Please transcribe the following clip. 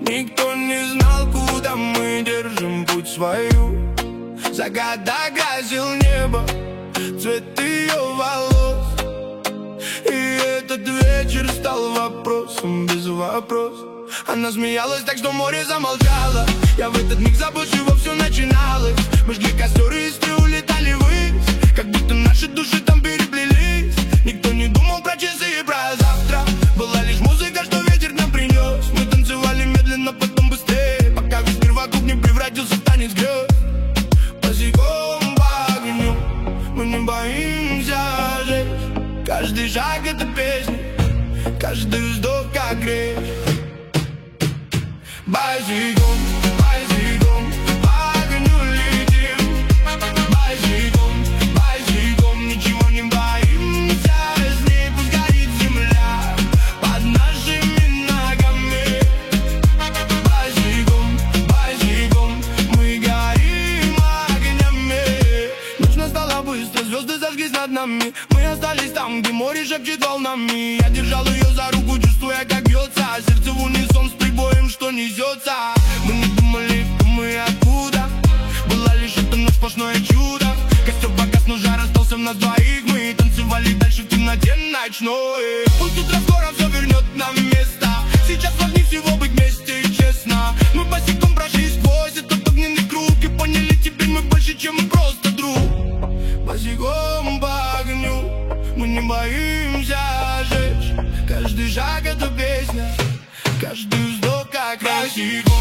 Никто не знал, куда мы держим путь свою. Загадок грозил небо, цвет ее волос. И этот вечер стал вопросом без вопросов. Она смеялась так, что море замолчало. Я в этот миг забыл, с чего все начиналось. Мы жгли костер и искры улетали ввысь, как будто наши души там переплелись. Никто не думал про часы и про завтра. Была лишь музыка, что ветер нам принес. Мы танцевали медленно, потом быстрее, пока весь мир вокруг не превратился в танец грез. Босиком по огню мы не боимся жечь. Каждый шаг — это песня, каждый вздох — как грех. Босиком, босиком по огню летим. Босиком, босиком ничего не боимся. С ней пусть горит земля под нашими ногами. Босиком, босиком мы горим огнями. Ночь настала быстро, звезды зажглись над нами. Мы остались там, где море шепчет волнами. Я держал ее за руку, чувствуя, как бьется сердце в унисон с прибоем, что несется. Мы не думали, кто мы и откуда. Была лишь эта ночь, сплошное чудо. Костер погас, но жар остался в нас двоих. Мы танцевали дальше в темноте ночной. Пусть утро скоро все вернет нам место. Сейчас важнее всего быть вместе и честно. Мы босиком прошли сквозь этот огненный круг и поняли, теперь мы больше, чем просто друг. Босиком по огню мы не боимся жечь. Каждый шаг — это песня, каждый вздох — как Россия.